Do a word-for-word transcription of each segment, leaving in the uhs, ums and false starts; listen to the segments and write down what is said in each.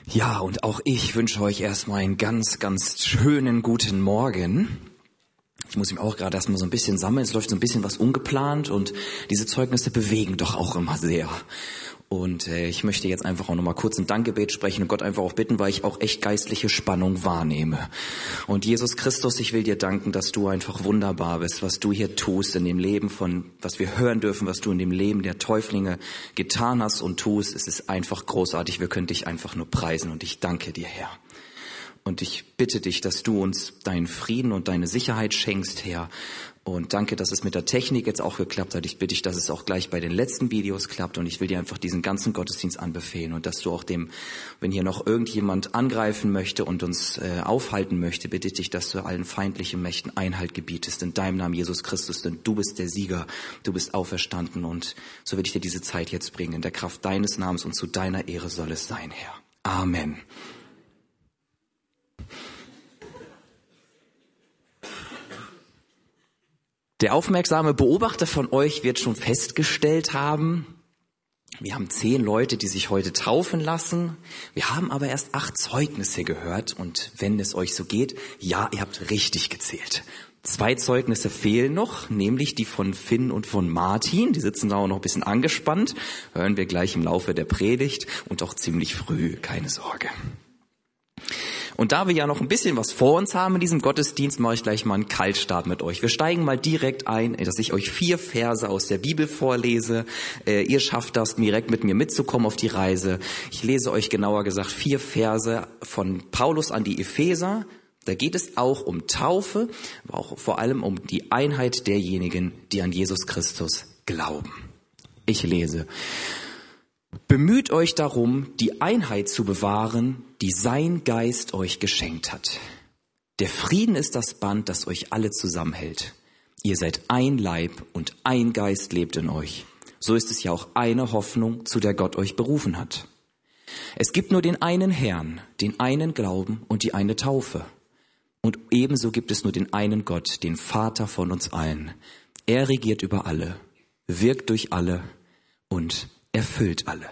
Ja, und auch ich wünsche euch erstmal einen ganz, ganz schönen guten Morgen. Ich muss mich auch gerade erstmal so ein bisschen sammeln. Es läuft so ein bisschen was ungeplant und diese Zeugnisse bewegen doch auch immer sehr. Und äh, ich möchte jetzt einfach auch nochmal kurz ein Dankgebet sprechen und Gott einfach auch bitten, weil ich auch echt geistliche Spannung wahrnehme. Und Jesus Christus, ich will dir danken, dass du einfach wunderbar bist, was du hier tust in dem Leben von, was wir hören dürfen, was du in dem Leben der Täuflinge getan hast und tust. Es ist einfach großartig. Wir können dich einfach nur preisen und ich danke dir, Herr. Und ich bitte dich, dass du uns deinen Frieden und deine Sicherheit schenkst, Herr. Und danke, dass es mit der Technik jetzt auch geklappt hat. Ich bitte dich, dass es auch gleich bei den letzten Videos klappt. Und ich will dir einfach diesen ganzen Gottesdienst anbefehlen. Und dass du auch dem, wenn hier noch irgendjemand angreifen möchte und uns äh, aufhalten möchte, bitte ich dich, dass du allen feindlichen Mächten Einhalt gebietest. In deinem Namen, Jesus Christus, denn du bist der Sieger. Du bist auferstanden. Und so will ich dir diese Zeit jetzt bringen. In der Kraft deines Namens und zu deiner Ehre soll es sein, Herr. Amen. Der aufmerksame Beobachter von euch wird schon festgestellt haben, wir haben zehn Leute, die sich heute taufen lassen. Wir haben aber erst acht Zeugnisse gehört. Und wenn es euch so geht, ja, ihr habt richtig gezählt. Zwei Zeugnisse fehlen noch, nämlich die von Finn und von Martin. Die sitzen da auch noch ein bisschen angespannt. Hören wir gleich im Laufe der Predigt und auch ziemlich früh, keine Sorge. Und da wir ja noch ein bisschen was vor uns haben in diesem Gottesdienst, mache ich gleich mal einen Kaltstart mit euch. Wir steigen mal direkt ein, dass ich euch vier Verse aus der Bibel vorlese. Äh, ihr schafft das, direkt mit mir mitzukommen auf die Reise. Ich lese euch genauer gesagt vier Verse von Paulus an die Epheser. Da geht es auch um Taufe, aber auch vor allem um die Einheit derjenigen, die an Jesus Christus glauben. Ich lese: Bemüht euch darum, die Einheit zu bewahren, die sein Geist euch geschenkt hat. Der Frieden ist das Band, das euch alle zusammenhält. Ihr seid ein Leib und ein Geist lebt in euch. So ist es ja auch eine Hoffnung, zu der Gott euch berufen hat. Es gibt nur den einen Herrn, den einen Glauben und die eine Taufe. Und ebenso gibt es nur den einen Gott, den Vater von uns allen. Er regiert über alle, wirkt durch alle und erfüllt alle.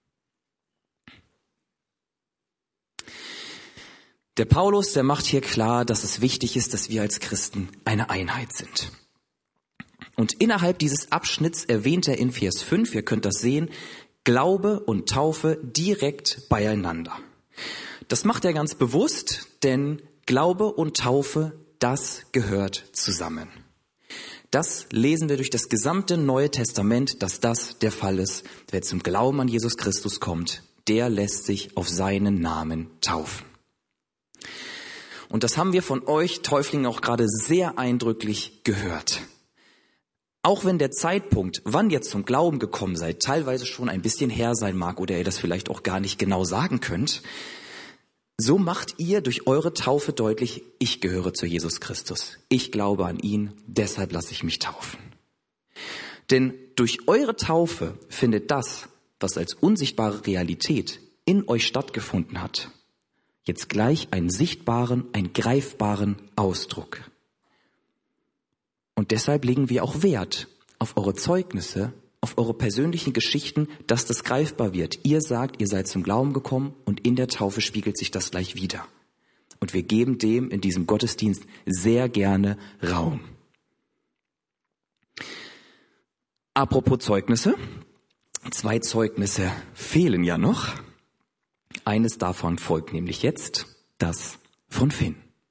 Der Paulus, der macht hier klar, dass es wichtig ist, dass wir als Christen eine Einheit sind. Und innerhalb dieses Abschnitts erwähnt er in Vers fünf, ihr könnt das sehen, Glaube und Taufe direkt beieinander. Das macht er ganz bewusst, denn Glaube und Taufe, das gehört zusammen. Das lesen wir durch das gesamte Neue Testament, dass das der Fall ist. Wer zum Glauben an Jesus Christus kommt, der lässt sich auf seinen Namen taufen. Und das haben wir von euch Täuflingen auch gerade sehr eindrücklich gehört. Auch wenn der Zeitpunkt, wann ihr zum Glauben gekommen seid, teilweise schon ein bisschen her sein mag oder ihr das vielleicht auch gar nicht genau sagen könnt, so macht ihr durch eure Taufe deutlich, ich gehöre zu Jesus Christus. Ich glaube an ihn, deshalb lasse ich mich taufen. Denn durch eure Taufe findet das, was als unsichtbare Realität in euch stattgefunden hat, jetzt gleich einen sichtbaren, einen greifbaren Ausdruck. Und deshalb legen wir auch Wert auf eure Zeugnisse, auf eure persönlichen Geschichten, dass das greifbar wird. Ihr sagt, ihr seid zum Glauben gekommen und in der Taufe spiegelt sich das gleich wieder. Und wir geben dem in diesem Gottesdienst sehr gerne Raum. Apropos Zeugnisse. Zwei Zeugnisse fehlen ja noch. Eines davon folgt nämlich jetzt, das von Finn.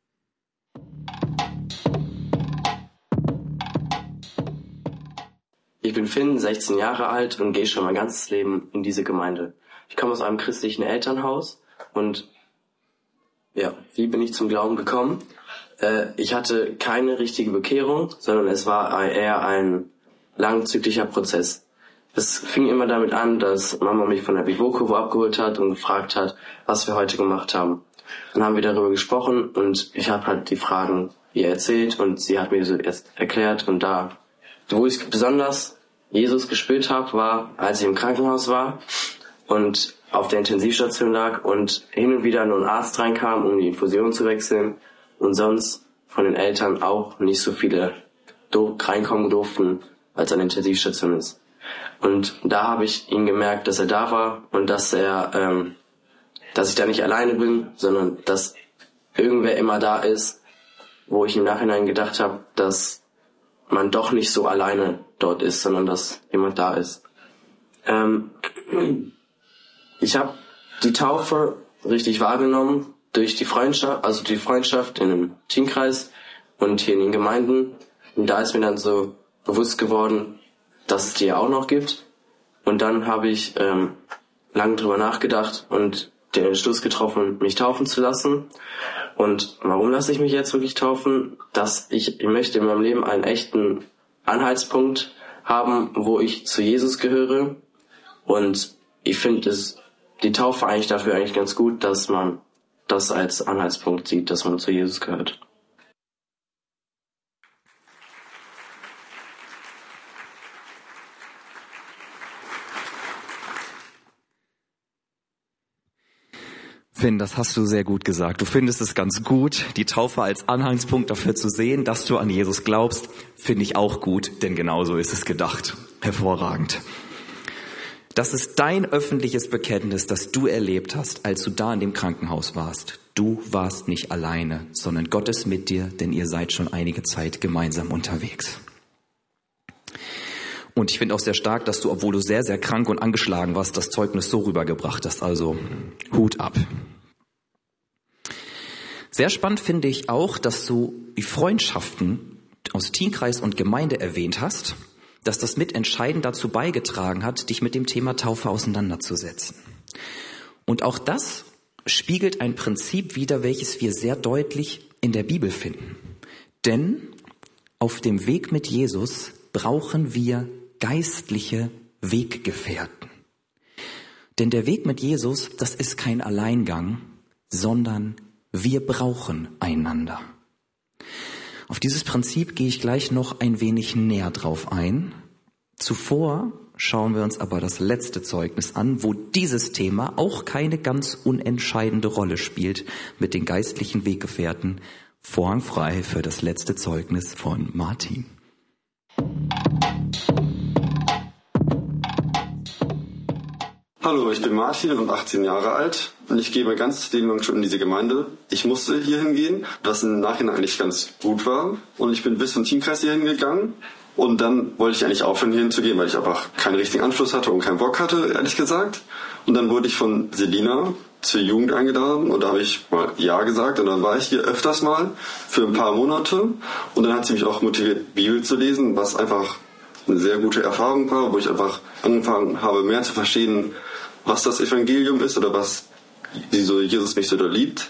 Ich bin Finn, sechzehn Jahre alt und gehe schon mein ganzes Leben in diese Gemeinde. Ich komme aus einem christlichen Elternhaus und ja, wie bin ich zum Glauben gekommen? Äh, ich hatte keine richtige Bekehrung, sondern es war eher ein langzüglicher Prozess. Es fing immer damit an, dass Mama mich von der Bivokovo abgeholt hat und gefragt hat, was wir heute gemacht haben. Dann haben wir darüber gesprochen und ich habe halt die Fragen ihr erzählt und sie hat mir so erst erklärt. Und da, wo ich besonders Jesus gespürt habe, war, als ich im Krankenhaus war und auf der Intensivstation lag und hin und wieder nur ein Arzt reinkam, um die Infusion zu wechseln und sonst von den Eltern auch nicht so viele reinkommen durften, als an der Intensivstation ist. Und da habe ich ihn gemerkt, dass er da war und dass er ähm, dass ich da nicht alleine bin, sondern dass irgendwer immer da ist, wo ich im Nachhinein gedacht habe, dass man doch nicht so alleine dort ist, sondern dass jemand da ist. Ähm, ich habe die Taufe richtig wahrgenommen durch die Freundschaft, also die Freundschaft in einem Teamkreis und hier in den Gemeinden. Und da ist mir dann so bewusst geworden, dass es die ja auch noch gibt. Und dann habe ich ähm, lange drüber nachgedacht und den Entschluss getroffen, mich taufen zu lassen. Und warum lasse ich mich jetzt wirklich taufen? Dass ich, ich möchte in meinem Leben einen echten Anhaltspunkt haben, wo ich zu Jesus gehöre. Und ich finde es die Taufe eigentlich dafür eigentlich ganz gut, dass man das als Anhaltspunkt sieht, dass man zu Jesus gehört. Finn, das hast du sehr gut gesagt. Du findest es ganz gut, die Taufe als Anhaltspunkt dafür zu sehen, dass du an Jesus glaubst, finde ich auch gut, denn genauso ist es gedacht. Hervorragend. Das ist dein öffentliches Bekenntnis, das du erlebt hast, als du da in dem Krankenhaus warst. Du warst nicht alleine, sondern Gott ist mit dir, denn ihr seid schon einige Zeit gemeinsam unterwegs. Und ich finde auch sehr stark, dass du, obwohl du sehr, sehr krank und angeschlagen warst, das Zeugnis so rübergebracht hast. Also Hut ab. Sehr spannend finde ich auch, dass du die Freundschaften aus Teamkreis und Gemeinde erwähnt hast, dass das mitentscheidend dazu beigetragen hat, dich mit dem Thema Taufe auseinanderzusetzen. Und auch das spiegelt ein Prinzip wider, welches wir sehr deutlich in der Bibel finden. Denn auf dem Weg mit Jesus brauchen wir geistliche Weggefährten. Denn der Weg mit Jesus, das ist kein Alleingang, sondern wir brauchen einander. Auf dieses Prinzip gehe ich gleich noch ein wenig näher drauf ein. Zuvor schauen wir uns aber das letzte Zeugnis an, wo dieses Thema auch keine ganz unentscheidende Rolle spielt mit den geistlichen Weggefährten. Vorhang frei für das letzte Zeugnis von Martin. Hallo, ich bin Martin und achtzehn Jahre alt und ich gehe mein ganzes Leben lang schon in diese Gemeinde. Ich musste hier hingehen, was im Nachhinein eigentlich ganz gut war. Und ich bin bis zum Teamkreis hier hingegangen und dann wollte ich eigentlich aufhören, hier hinzugehen, weil ich einfach keinen richtigen Anschluss hatte und keinen Bock hatte, ehrlich gesagt. Und dann wurde ich von Selina zur Jugend eingeladen und da habe ich mal Ja gesagt und dann war ich hier öfters mal für ein paar Monate und dann hat sie mich auch motiviert, Bibel zu lesen, was einfach eine sehr gute Erfahrung war, wo ich einfach angefangen habe, mehr zu verstehen, was das Evangelium ist oder was, wieso Jesus mich so da liebt.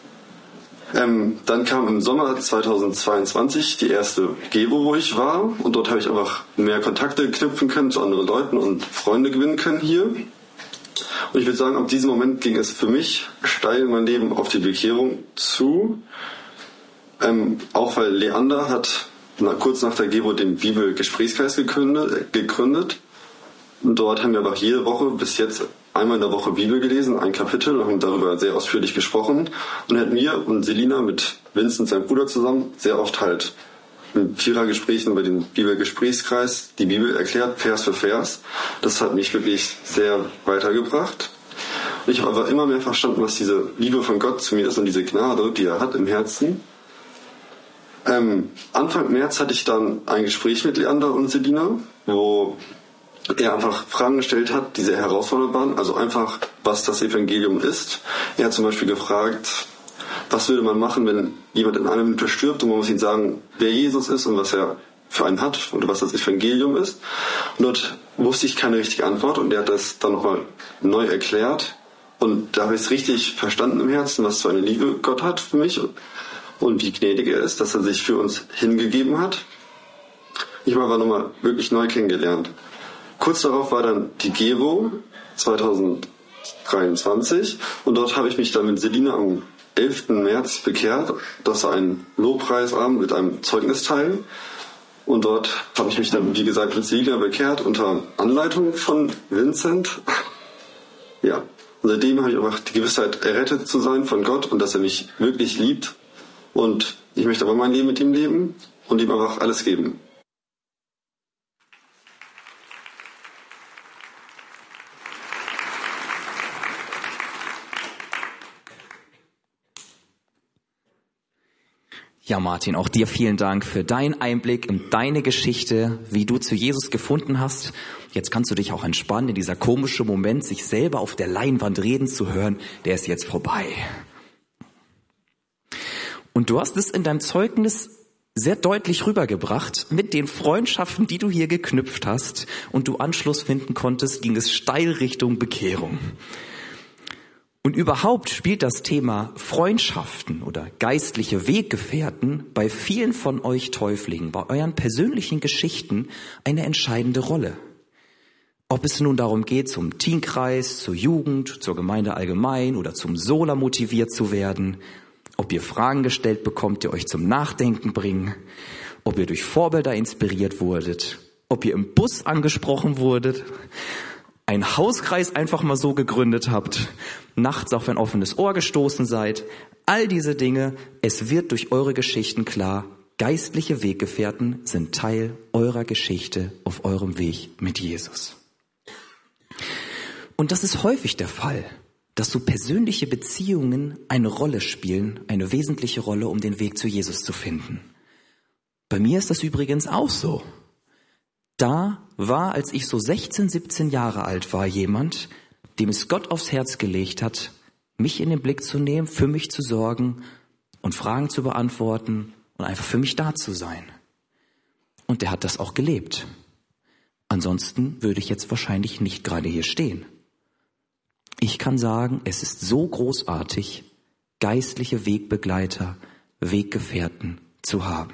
Ähm, dann kam im Sommer zweitausendzweiundzwanzig die erste Gevo, wo ich war und dort habe ich einfach mehr Kontakte knüpfen können zu anderen Leuten und Freunde gewinnen können hier. Und ich würde sagen, ab diesem Moment ging es für mich steil in mein Leben auf die Bekehrung zu. Ähm, auch weil Leander hat na, kurz nach der Gevo den Bibelgesprächskreis gegründet, gegründet. Und dort haben wir aber jede Woche bis jetzt einmal in der Woche Bibel gelesen, ein Kapitel, und haben darüber sehr ausführlich gesprochen. Und hätten wir und Selina mit Vincent, seinem Bruder, zusammen sehr oft halt in Vierergesprächen bei dem Bibelgesprächskreis die Bibel erklärt, Vers für Vers. Das hat mich wirklich sehr weitergebracht. Und ich habe aber immer mehr verstanden, was diese Liebe von Gott zu mir ist und diese Gnade, die er hat im Herzen. Ähm, Anfang März hatte ich dann ein Gespräch mit Leander und Selina, wo er einfach Fragen gestellt hat, die sehr herausfordernd waren, also einfach, was das Evangelium ist. Er hat zum Beispiel gefragt, was würde man machen, wenn jemand in einer Minute stirbt und man muss ihm sagen, wer Jesus ist und was er für einen hat oder was das Evangelium ist. Und dort wusste ich keine richtige Antwort und er hat das dann nochmal neu erklärt und da habe ich es richtig verstanden im Herzen, was für eine Liebe Gott hat für mich und wie gnädig er ist, dass er sich für uns hingegeben hat. Ich habe aber nochmal wirklich neu kennengelernt. Kurz darauf war dann die Gevo zweitausenddreiundzwanzig und dort habe ich mich dann mit Selina am elften März bekehrt. Das war ein Lobpreisabend mit einem Zeugnisteil und dort habe ich mich dann, wie gesagt, mit Selina bekehrt unter Anleitung von Vincent. Ja, und seitdem habe ich einfach die Gewissheit, errettet zu sein von Gott und dass er mich wirklich liebt und ich möchte aber mein Leben mit ihm leben und ihm einfach alles geben. Ja, Martin, auch dir vielen Dank für deinen Einblick in deine Geschichte, wie du zu Jesus gefunden hast. Jetzt kannst du dich auch entspannen, in dieser komische Moment, sich selber auf der Leinwand reden zu hören, der ist jetzt vorbei. Und du hast es in deinem Zeugnis sehr deutlich rübergebracht. Mit den Freundschaften, die du hier geknüpft hast und du Anschluss finden konntest, ging es steil Richtung Bekehrung. Und überhaupt spielt das Thema Freundschaften oder geistliche Weggefährten bei vielen von euch Täuflingen, bei euren persönlichen Geschichten eine entscheidende Rolle. Ob es nun darum geht, zum Teenkreis, zur Jugend, zur Gemeinde allgemein oder zum Sola motiviert zu werden, ob ihr Fragen gestellt bekommt, die euch zum Nachdenken bringen, ob ihr durch Vorbilder inspiriert wurdet, ob ihr im Bus angesprochen wurdet, einen Hauskreis einfach mal so gegründet habt, nachts auf ein offenes Ohr gestoßen seid, all diese Dinge, es wird durch eure Geschichten klar, geistliche Weggefährten sind Teil eurer Geschichte auf eurem Weg mit Jesus. Und das ist häufig der Fall, dass so persönliche Beziehungen eine Rolle spielen, eine wesentliche Rolle, um den Weg zu Jesus zu finden. Bei mir ist das übrigens auch so. Da war, als ich so sechzehn, siebzehn Jahre alt war, jemand, dem es Gott aufs Herz gelegt hat, mich in den Blick zu nehmen, für mich zu sorgen und Fragen zu beantworten und einfach für mich da zu sein. Und der hat das auch gelebt. Ansonsten würde ich jetzt wahrscheinlich nicht gerade hier stehen. Ich kann sagen, es ist so großartig, geistliche Wegbegleiter, Weggefährten zu haben.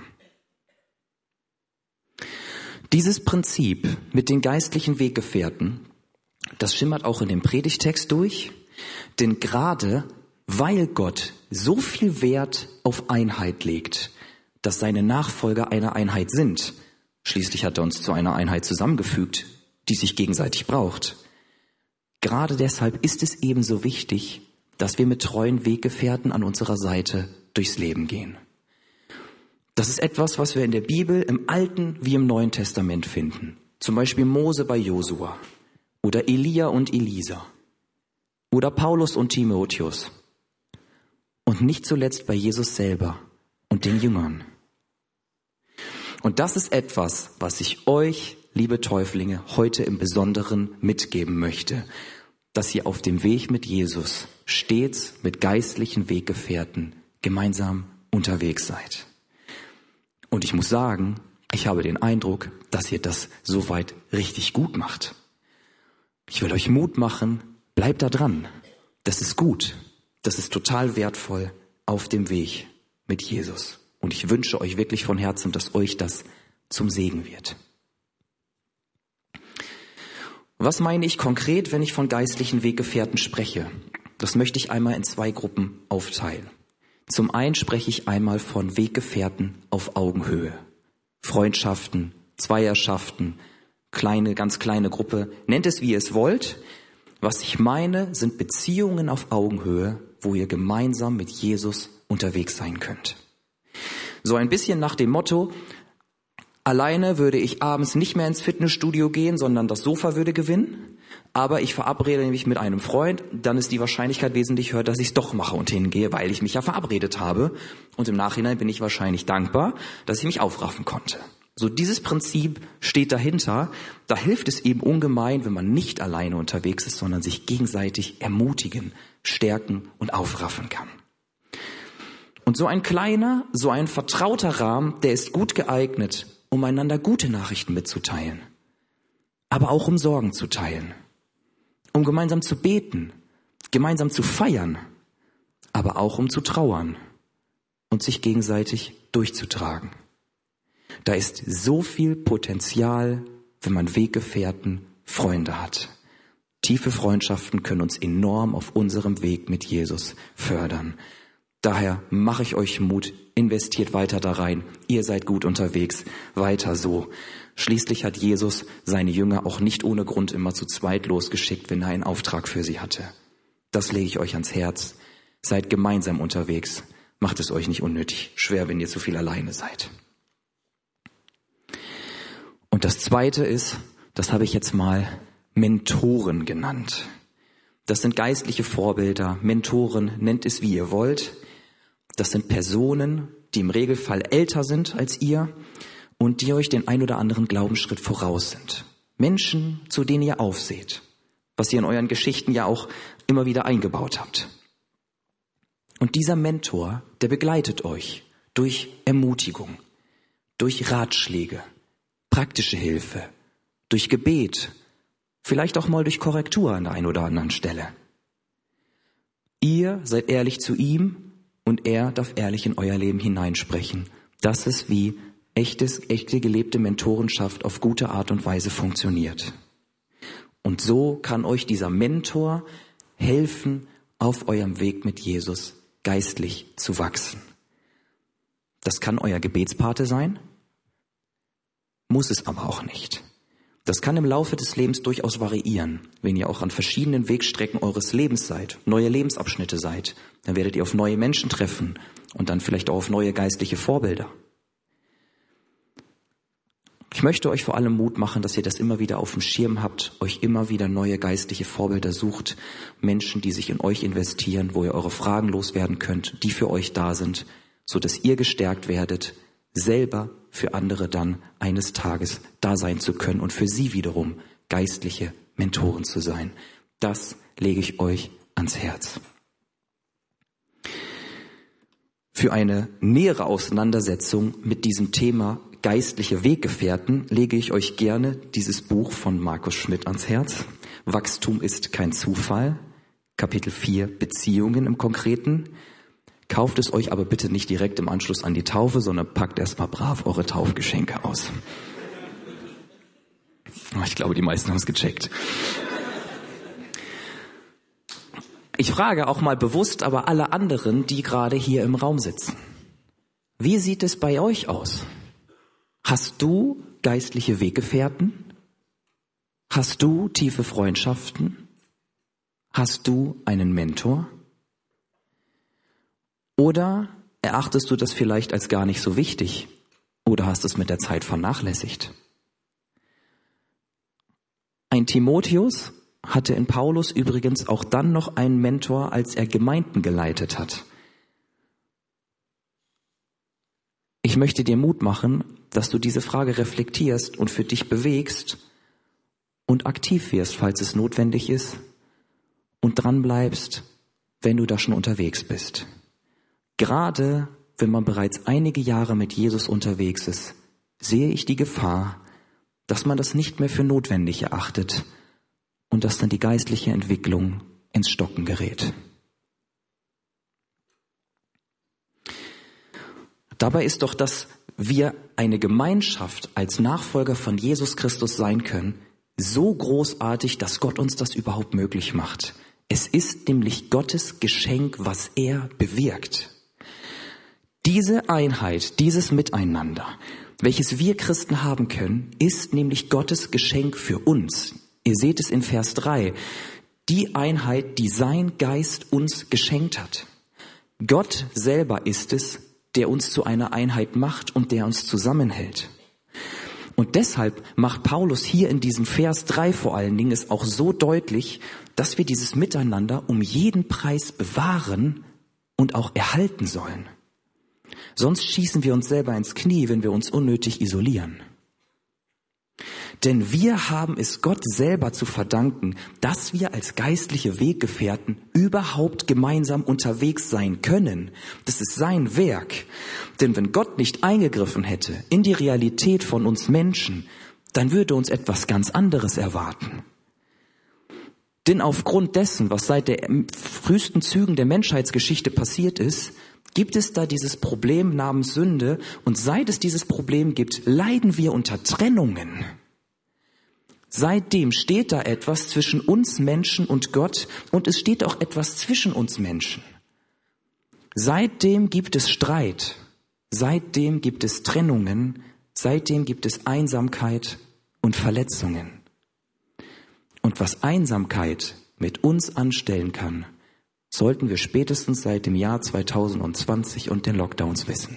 Dieses Prinzip mit den geistlichen Weggefährten, das schimmert auch in dem Predigtext durch, denn gerade weil Gott so viel Wert auf Einheit legt, dass seine Nachfolger eine Einheit sind, schließlich hat er uns zu einer Einheit zusammengefügt, die sich gegenseitig braucht. Gerade deshalb ist es ebenso wichtig, dass wir mit treuen Weggefährten an unserer Seite durchs Leben gehen. Das ist etwas, was wir in der Bibel im Alten wie im Neuen Testament finden. Zum Beispiel Mose bei Josua oder Elia und Elisa oder Paulus und Timotheus und nicht zuletzt bei Jesus selber und den Jüngern. Und das ist etwas, was ich euch, liebe Täuflinge, heute im Besonderen mitgeben möchte, dass ihr auf dem Weg mit Jesus stets mit geistlichen Weggefährten gemeinsam unterwegs seid. Und ich muss sagen, ich habe den Eindruck, dass ihr das soweit richtig gut macht. Ich will euch Mut machen, bleibt da dran. Das ist gut. Das ist total wertvoll auf dem Weg mit Jesus. Und ich wünsche euch wirklich von Herzen, dass euch das zum Segen wird. Was meine ich konkret, wenn ich von geistlichen Weggefährten spreche? Das möchte ich einmal in zwei Gruppen aufteilen. Zum einen spreche ich einmal von Weggefährten auf Augenhöhe. Freundschaften, Zweierschaften, kleine, ganz kleine Gruppe. Nennt es, wie ihr es wollt. Was ich meine, sind Beziehungen auf Augenhöhe, wo ihr gemeinsam mit Jesus unterwegs sein könnt. So ein bisschen nach dem Motto, alleine würde ich abends nicht mehr ins Fitnessstudio gehen, sondern das Sofa würde gewinnen. Aber ich verabrede mich mit einem Freund, dann ist die Wahrscheinlichkeit wesentlich höher, dass ich es doch mache und hingehe, weil ich mich ja verabredet habe. Und im Nachhinein bin ich wahrscheinlich dankbar, dass ich mich aufraffen konnte. So dieses Prinzip steht dahinter. Da hilft es eben ungemein, wenn man nicht alleine unterwegs ist, sondern sich gegenseitig ermutigen, stärken und aufraffen kann. Und so ein kleiner, so ein vertrauter Rahmen, der ist gut geeignet, um einander gute Nachrichten mitzuteilen, aber auch um Sorgen zu teilen, um gemeinsam zu beten, gemeinsam zu feiern, aber auch um zu trauern und sich gegenseitig durchzutragen. Da ist so viel Potenzial, wenn man Weggefährten, Freunde hat. Tiefe Freundschaften können uns enorm auf unserem Weg mit Jesus fördern. Daher mache ich euch Mut, investiert weiter da rein. Ihr seid gut unterwegs, weiter so. Schließlich hat Jesus seine Jünger auch nicht ohne Grund immer zu zweit losgeschickt, wenn er einen Auftrag für sie hatte. Das lege ich euch ans Herz. Seid gemeinsam unterwegs. Macht es euch nicht unnötig schwer, wenn ihr zu viel alleine seid. Und das Zweite ist, das habe ich jetzt mal Mentoren genannt. Das sind geistliche Vorbilder, Mentoren, nennt es wie ihr wollt. Das sind Personen, die im Regelfall älter sind als ihr und die euch den ein oder anderen Glaubensschritt voraus sind. Menschen, zu denen ihr aufseht, was ihr in euren Geschichten ja auch immer wieder eingebaut habt. Und dieser Mentor, der begleitet euch durch Ermutigung, durch Ratschläge, praktische Hilfe, durch Gebet, vielleicht auch mal durch Korrektur an der einen oder anderen Stelle. Ihr seid ehrlich zu ihm und er darf ehrlich in euer Leben hineinsprechen. Das ist, wie echtes, echte gelebte Mentorenschaft auf gute Art und Weise funktioniert. Und so kann euch dieser Mentor helfen, auf eurem Weg mit Jesus geistlich zu wachsen. Das kann euer Gebetspate sein, muss es aber auch nicht. Das kann im Laufe des Lebens durchaus variieren. Wenn ihr auch an verschiedenen Wegstrecken eures Lebens seid, neue Lebensabschnitte seid, dann werdet ihr auf neue Menschen treffen und dann vielleicht auch auf neue geistliche Vorbilder. Ich möchte euch vor allem Mut machen, dass ihr das immer wieder auf dem Schirm habt, euch immer wieder neue geistliche Vorbilder sucht, Menschen, die sich in euch investieren, wo ihr eure Fragen loswerden könnt, die für euch da sind, so dass ihr gestärkt werdet, selber für andere dann eines Tages da sein zu können und für sie wiederum geistliche Mentoren zu sein. Das lege ich euch ans Herz. Für eine nähere Auseinandersetzung mit diesem Thema geistliche Weggefährten lege ich euch gerne dieses Buch von Markus Schmidt ans Herz. Wachstum ist kein Zufall. Kapitel vier, Beziehungen im Konkreten. Kauft es euch aber bitte nicht direkt im Anschluss an die Taufe, sondern packt erstmal brav eure Taufgeschenke aus. Ich glaube, die meisten haben es gecheckt. Ich frage auch mal bewusst aber alle anderen, die gerade hier im Raum sitzen. Wie sieht es bei euch aus? Hast du geistliche Weggefährten? Hast du tiefe Freundschaften? Hast du einen Mentor? Oder erachtest du das vielleicht als gar nicht so wichtig? Oder hast es mit der Zeit vernachlässigt? Ein Timotheus hatte in Paulus übrigens auch dann noch einen Mentor, als er Gemeinden geleitet hat. Ich möchte dir Mut machen, dass du diese Frage reflektierst und für dich bewegst und aktiv wirst, falls es notwendig ist, und dran bleibst, wenn du da schon unterwegs bist. Gerade wenn man bereits einige Jahre mit Jesus unterwegs ist, sehe ich die Gefahr, dass man das nicht mehr für notwendig erachtet und dass dann die geistliche Entwicklung ins Stocken gerät. Dabei ist doch, dass wir eine Gemeinschaft als Nachfolger von Jesus Christus sein können, so großartig, dass Gott uns das überhaupt möglich macht. Es ist nämlich Gottes Geschenk, was er bewirkt. Diese Einheit, dieses Miteinander, welches wir Christen haben können, ist nämlich Gottes Geschenk für uns. Ihr seht es in Vers drei. Die Einheit, die sein Geist uns geschenkt hat. Gott selber ist es, der uns zu einer Einheit macht und der uns zusammenhält. Und deshalb macht Paulus hier in diesem Vers drei vor allen Dingen es auch so deutlich, dass wir dieses Miteinander um jeden Preis bewahren und auch erhalten sollen. Sonst schießen wir uns selber ins Knie, wenn wir uns unnötig isolieren. Denn wir haben es Gott selber zu verdanken, dass wir als geistliche Weggefährten überhaupt gemeinsam unterwegs sein können. Das ist sein Werk. Denn wenn Gott nicht eingegriffen hätte in die Realität von uns Menschen, dann würde uns etwas ganz anderes erwarten. Denn aufgrund dessen, was seit den frühesten Zügen der Menschheitsgeschichte passiert ist, gibt es da dieses Problem namens Sünde. Und seit es dieses Problem gibt, leiden wir unter Trennungen. Seitdem steht da etwas zwischen uns Menschen und Gott und es steht auch etwas zwischen uns Menschen. Seitdem gibt es Streit, seitdem gibt es Trennungen, seitdem gibt es Einsamkeit und Verletzungen. Und was Einsamkeit mit uns anstellen kann, sollten wir spätestens seit dem Jahr zwanzig zwanzig und den Lockdowns wissen.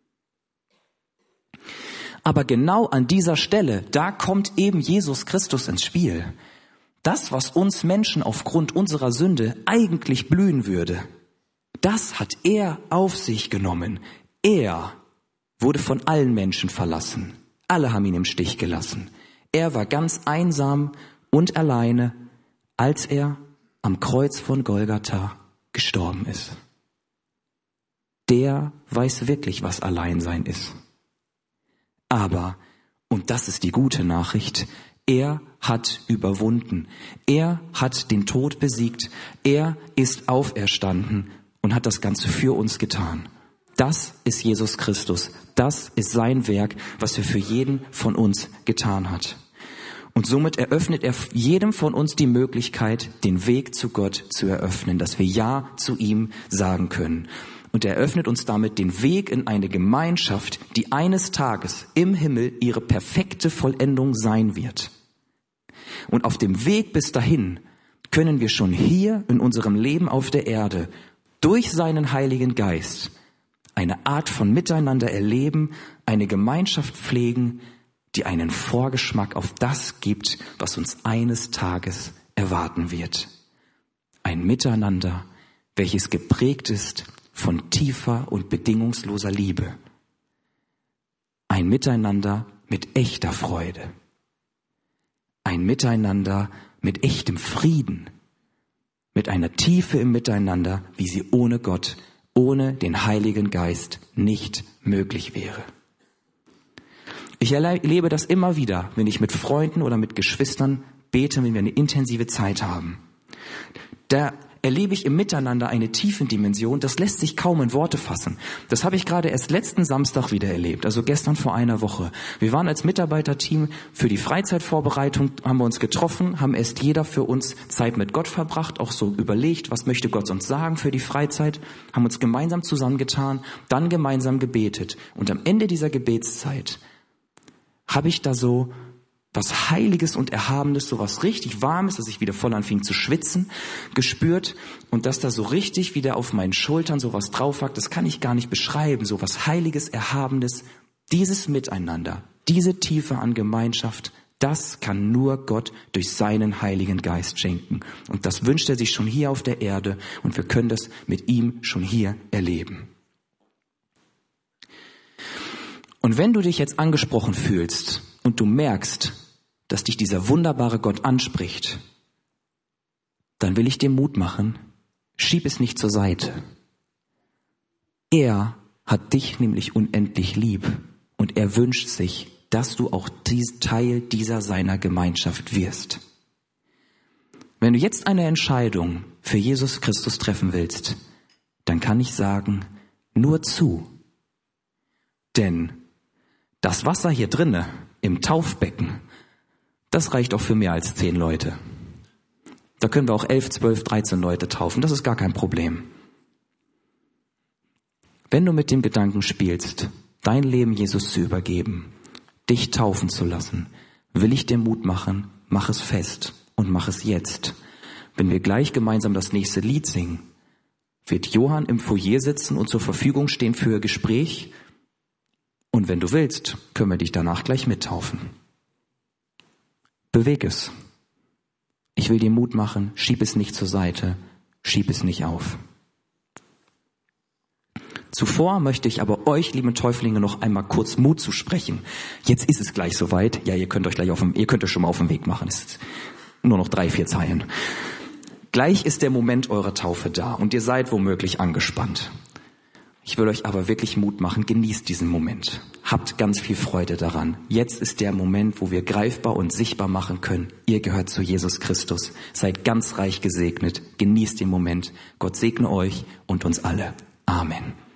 Aber genau an dieser Stelle, da kommt eben Jesus Christus ins Spiel. Das, was uns Menschen aufgrund unserer Sünde eigentlich blühen würde, Das hat er auf sich genommen. Er wurde von allen Menschen verlassen. Alle haben ihn im Stich gelassen. Er war ganz einsam und alleine, als er am Kreuz von Golgatha gestorben ist. Der weiß wirklich, was Alleinsein ist. Aber, und das ist die gute Nachricht, er hat überwunden. Er hat den Tod besiegt. Er ist auferstanden und hat das Ganze für uns getan. Das ist Jesus Christus. Das ist sein Werk, was er für jeden von uns getan hat. Und somit eröffnet er jedem von uns die Möglichkeit, den Weg zu Gott zu eröffnen, dass wir Ja zu ihm sagen können. Und er eröffnet uns damit den Weg in eine Gemeinschaft, die eines Tages im Himmel ihre perfekte Vollendung sein wird. Und auf dem Weg bis dahin können wir schon hier in unserem Leben auf der Erde durch seinen Heiligen Geist eine Art von Miteinander erleben, eine Gemeinschaft pflegen, die einen Vorgeschmack auf das gibt, was uns eines Tages erwarten wird. Ein Miteinander, welches geprägt ist von tiefer und bedingungsloser Liebe. Ein Miteinander mit echter Freude. Ein Miteinander mit echtem Frieden. Mit einer Tiefe im Miteinander, wie sie ohne Gott, ohne den Heiligen Geist nicht möglich wäre. Ich erlebe das immer wieder, wenn ich mit Freunden oder mit Geschwistern bete, wenn wir eine intensive Zeit haben. Da erlebe ich im Miteinander eine Tiefendimension, das lässt sich kaum in Worte fassen. Das habe ich gerade erst letzten Samstag wieder erlebt, also gestern vor einer Woche. Wir waren als Mitarbeiterteam für die Freizeitvorbereitung, haben wir uns getroffen, haben erst jeder für uns Zeit mit Gott verbracht, auch so überlegt, was möchte Gott uns sagen für die Freizeit, haben uns gemeinsam zusammengetan, dann gemeinsam gebetet. Und am Ende dieser Gebetszeit habe ich da so was Heiliges und Erhabenes, so was richtig Warmes, dass ich wieder voll anfing zu schwitzen, gespürt und dass da so richtig wieder auf meinen Schultern so was drauf lag, das kann ich gar nicht beschreiben, so was Heiliges, Erhabenes, dieses Miteinander, diese Tiefe an Gemeinschaft, das kann nur Gott durch seinen Heiligen Geist schenken. Und das wünscht er sich schon hier auf der Erde und wir können das mit ihm schon hier erleben. Und wenn du dich jetzt angesprochen fühlst und du merkst, dass dich dieser wunderbare Gott anspricht, dann will ich dir Mut machen, schieb es nicht zur Seite. Er hat dich nämlich unendlich lieb und er wünscht sich, dass du auch dies, Teil dieser seiner Gemeinschaft wirst. Wenn du jetzt eine Entscheidung für Jesus Christus treffen willst, dann kann ich sagen, nur zu. Denn das Wasser hier drinne im Taufbecken, das reicht auch für mehr als zehn Leute. Da können wir auch elf, zwölf, dreizehn Leute taufen. Das ist gar kein Problem. Wenn du mit dem Gedanken spielst, dein Leben Jesus zu übergeben, dich taufen zu lassen, will ich dir Mut machen, mach es fest und mach es jetzt. Wenn wir gleich gemeinsam das nächste Lied singen, wird Johann im Foyer sitzen und zur Verfügung stehen für Gespräch. Und wenn du willst, können wir dich danach gleich mittaufen. Beweg es. Ich will dir Mut machen, schieb es nicht zur Seite, schieb es nicht auf. Zuvor möchte ich aber euch, lieben Täuflinge, noch einmal kurz Mut zu sprechen. Jetzt ist es gleich soweit. Ja, ihr könnt euch gleich auf dem, ihr könnt euch schon mal auf den Weg machen. Es ist nur noch drei, vier Zeilen. Gleich ist der Moment eurer Taufe da und ihr seid womöglich angespannt. Ich will euch aber wirklich Mut machen, genießt diesen Moment. Habt ganz viel Freude daran. Jetzt ist der Moment, wo wir greifbar und sichtbar machen können. Ihr gehört zu Jesus Christus. Seid ganz reich gesegnet. Genießt den Moment. Gott segne euch und uns alle. Amen.